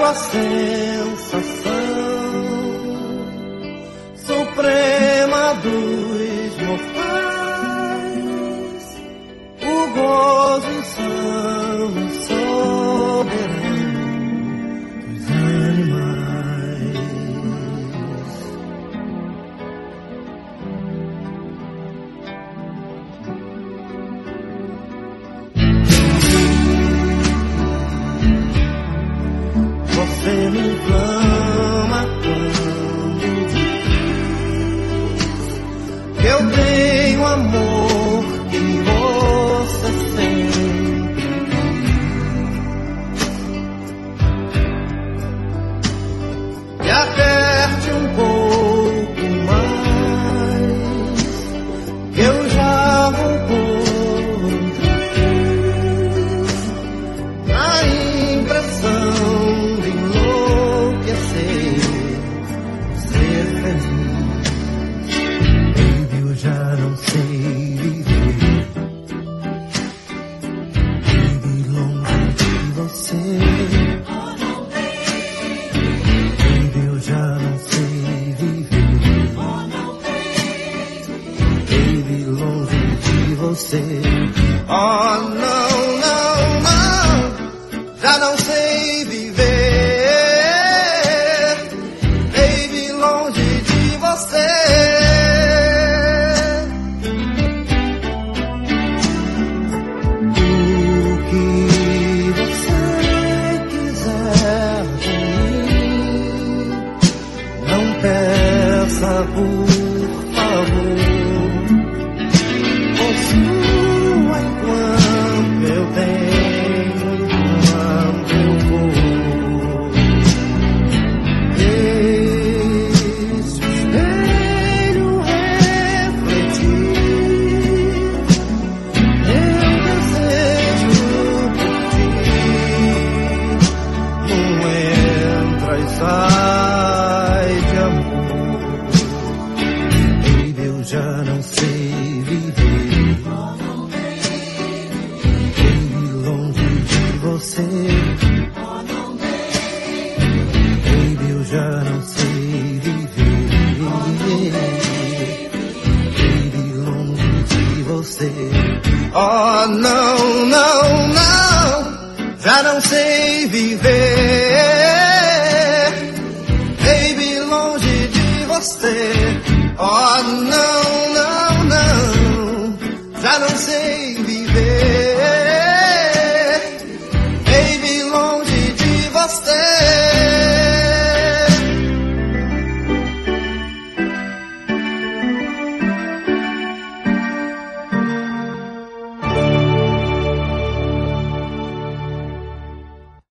a sensação suprema dos mortais, o gozo insano soberano dos animais. Você me inflama quando diz que eu tenho amor que você sempre quis. E aperte um pouco mais, que eu já vou por outra vez, na impressão ser feliz. Baby, eu já não sei viver, baby, longe de você. Baby, eu já não sei viver, baby, longe de você. Oh, não, não, não, já não sei viver, por favor, possua enquanto eu tenho, enquanto eu vou. Deixe o espelho refletir meu desejo por ti. Não entra e sai de amor. Já não sei viver, baby, longe de você. Baby, eu já não sei viver, baby, longe de você. Oh, não, não, não, já não sei viver, baby, longe de você. Oh, não, não, não, já não sei viver.